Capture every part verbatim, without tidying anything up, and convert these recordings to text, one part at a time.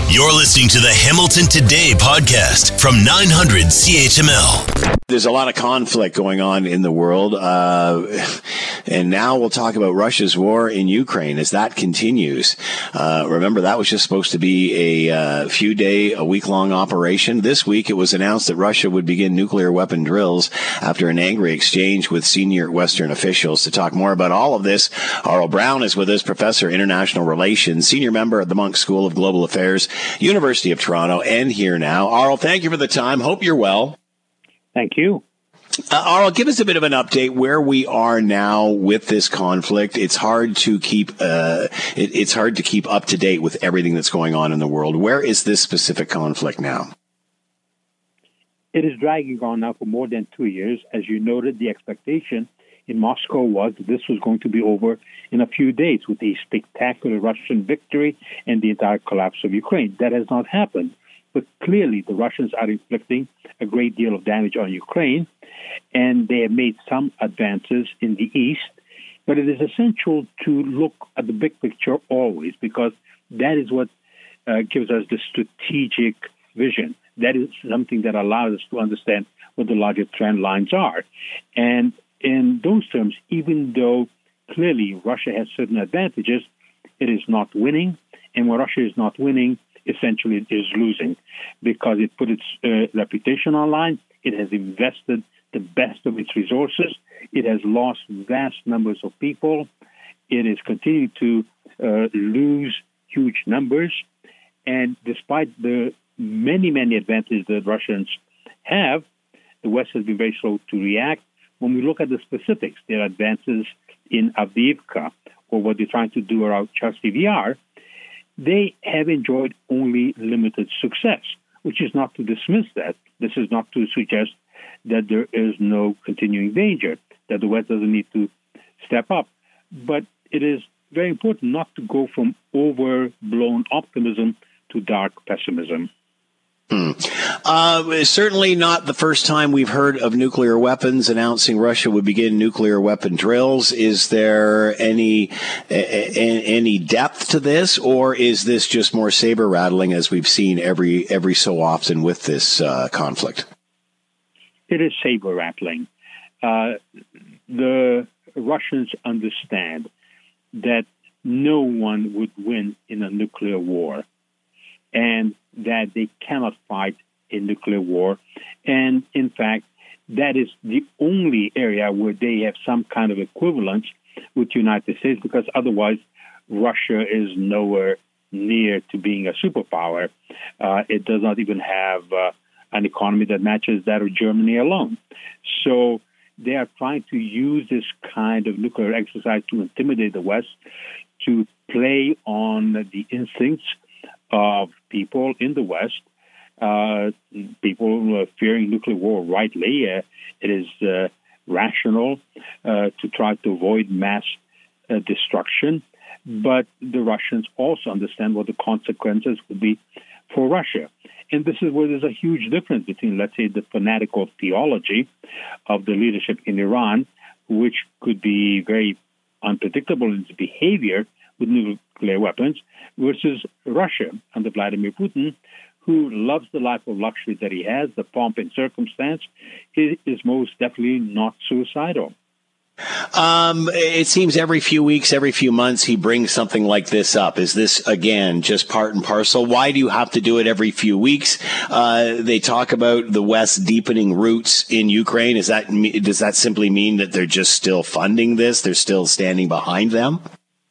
You're listening to the Hamilton Today podcast from nine hundred C H M L. There's a lot of conflict going on in the world, uh, and now we'll talk about Russia's war in Ukraine as that continues. Uh, remember, that was just supposed to be a uh, few day, a week-long operation. This week, it was announced that Russia would begin nuclear weapon drills after an angry exchange with senior Western officials. To talk more about all of this, Aurel Braun is with us, Professor of International Relations, Senior Member at the Munk School of Global Affairs, University of Toronto, and here now. Aurel, thank you for the time. Hope you're well. Thank you. Uh, Aurel, give us a bit of an update where we are now with this conflict. It's hard to keep uh, it, it's hard to keep up to date with everything that's going on in the world. Where is this specific conflict now? It is dragging on now for more than two years. As you noted, the expectation in Moscow was that this was going to be over in a few days with a spectacular Russian victory and the entire collapse of Ukraine. That has not happened. But clearly, the Russians are inflicting a great deal of damage on Ukraine, and they have made some advances in the east. But it is essential to look at the big picture always, because that is what uh, gives us the strategic vision. That is something that allows us to understand what the larger trend lines are. And in those terms, even though clearly Russia has certain advantages, it is not winning. And when Russia is not winning, essentially it is losing, because it put its uh, reputation online. It has invested the best of its resources. It has lost vast numbers of people. It is continuing to uh, lose huge numbers. And despite the many, many advantages that Russians have, the West has been very slow to react. When we look at the specifics, their advances in Avdiivka, or what they're trying to do around Chasiv Yar, they have enjoyed only limited success, which is not to dismiss that. This is not to suggest that there is no continuing danger, that the West doesn't need to step up. But it is very important not to go from overblown optimism to dark pessimism. Hmm. Uh, certainly not the first time we've heard of nuclear weapons, announcing Russia would begin nuclear weapon drills. Is there any a, a, any depth to this, or is this just more saber rattling as we've seen every every so often with this uh, conflict? It is saber rattling. Uh, the Russians understand that no one would win in a nuclear war, and that they cannot fight a nuclear war. And in fact, that is the only area where they have some kind of equivalence with the United States, because otherwise Russia is nowhere near to being a superpower. Uh, it does not even have uh, an economy that matches that of Germany alone. So they are trying to use this kind of nuclear exercise to intimidate the West, to play on the instincts of people in the West, uh, people uh, fearing nuclear war rightly. Uh, it is uh, rational uh, to try to avoid mass uh, destruction, but the Russians also understand what the consequences would be for Russia. And this is where there's a huge difference between, let's say, the fanatical theology of the leadership in Iran, which could be very unpredictable in its behavior with nuclear weapons, versus Russia under Vladimir Putin, who loves the life of luxury that he has, the pomp and circumstance, is, is most definitely not suicidal. Um, it seems every few weeks, every few months, he brings something like this up. Is this, again, just part and parcel? Why do you have to do it every few weeks? Uh, they talk about the West deepening roots in Ukraine. Is that, does that simply mean that they're just still funding this? They're still standing behind them?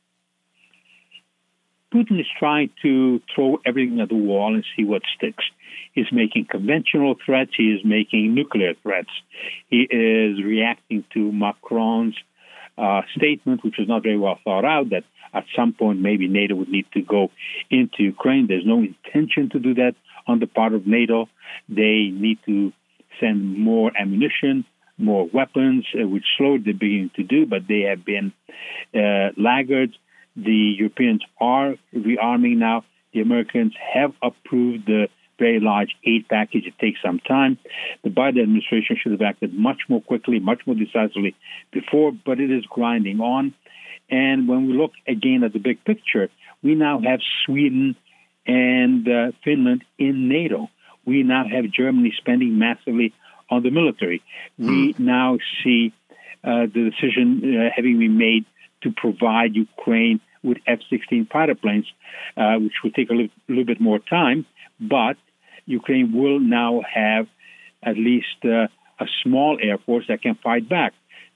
Putin is trying to throw everything at the wall and see what sticks. He's making conventional threats. He is making nuclear threats. He is reacting to Macron's uh, statement, which was not very well thought out, that at some point maybe NATO would need to go into Ukraine. There's no intention to do that on the part of NATO. They need to send more ammunition, more weapons, uh, which slowly they're beginning to do, but they have been uh, laggards. The Europeans are rearming now. The Americans have approved the very large aid package. It takes some time. The Biden administration should have acted much more quickly, much more decisively before, but it is grinding on. And when we look again at the big picture, we now have Sweden and uh, Finland in NATO. We now have Germany spending massively on the military. We hmm. now see uh, the decision uh, having been made to provide Ukraine with F sixteen fighter planes, uh, which will take a little, little bit more time, but Ukraine will now have at least uh, a small air force that can fight back.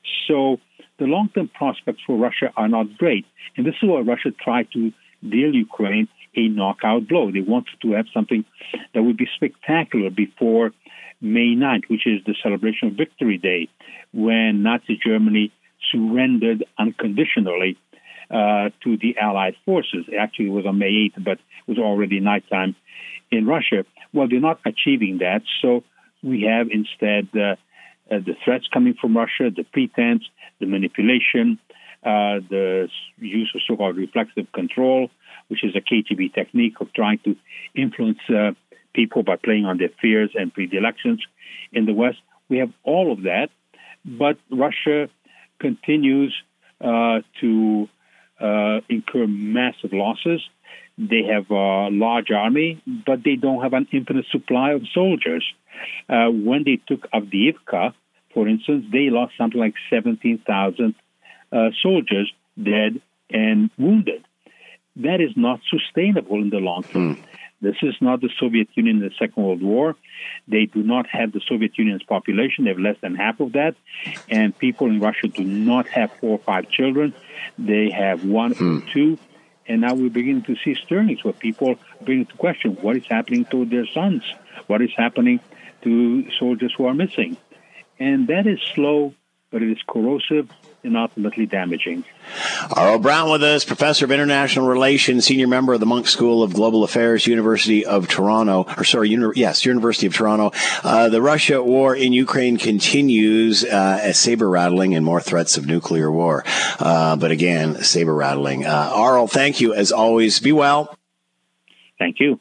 So the long-term prospects for Russia are not great. And this is why Russia tried to deal Ukraine a knockout blow. They wanted to have something that would be spectacular before May ninth, which is the celebration of Victory Day, when Nazi Germany surrendered unconditionally uh, to the Allied forces. Actually, it was on May eighth, but it was already nighttime in Russia. Well, they're not achieving that, so we have instead uh, uh, the threats coming from Russia, the pretense, the manipulation, uh, the use of so-called reflexive control, which is a K G B technique of trying to influence uh, people by playing on their fears and predilections in the West. We have all of that, but Russia continues uh, to uh, incur massive losses. They have a large army, but they don't have an infinite supply of soldiers. Uh, when they took Avdiivka, for instance, they lost something like seventeen thousand uh, soldiers dead and wounded. That is not sustainable in the long term. Hmm. This is not the Soviet Union in the Second World War. They do not have the Soviet Union's population. They have less than half of that. And people in Russia do not have four or five children. They have one hmm. or two. And now we're beginning to see stirrings where people are beginning to question what is happening to their sons, what is happening to soldiers who are missing. And that is slow, but it is corrosive and ultimately damaging. Aurel Braun with us, Professor of International Relations, Senior Member of the Munk School of Global Affairs, University of Toronto, or sorry, uni- yes, University of Toronto. Uh, the Russia war in Ukraine continues uh, as saber-rattling and more threats of nuclear war. Uh, but again, saber-rattling. Uh, Aurel, thank you as always. Be well. Thank you.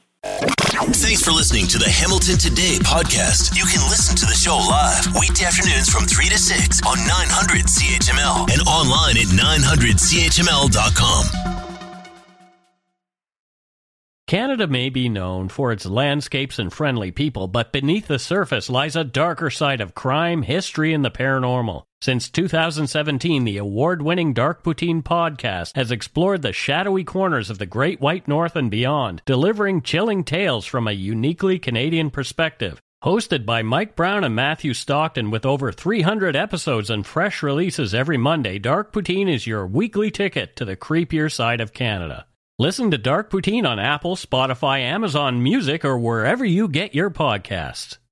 Thanks for listening to the Hamilton Today podcast. You can listen to the show live weekday afternoons from three to six on nine hundred C H M L and online at nine hundred C H M L dot com. Canada may be known for its landscapes and friendly people, but beneath the surface lies a darker side of crime, history, and the paranormal. Since two thousand seventeen, the award-winning Dark Poutine podcast has explored the shadowy corners of the Great White North and beyond, delivering chilling tales from a uniquely Canadian perspective. Hosted by Mike Brown and Matthew Stockton with over three hundred episodes and fresh releases every Monday, Dark Poutine is your weekly ticket to the creepier side of Canada. Listen to Dark Poutine on Apple, Spotify, Amazon Music, or wherever you get your podcasts.